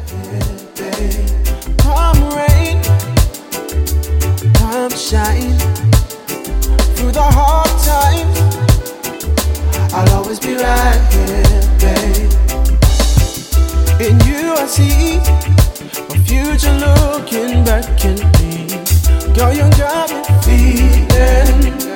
here, babe. Come rain, come shine. Through the hard times, I'll always be right here, babe. In you I see my future looking back at me. Girl, you got me feeling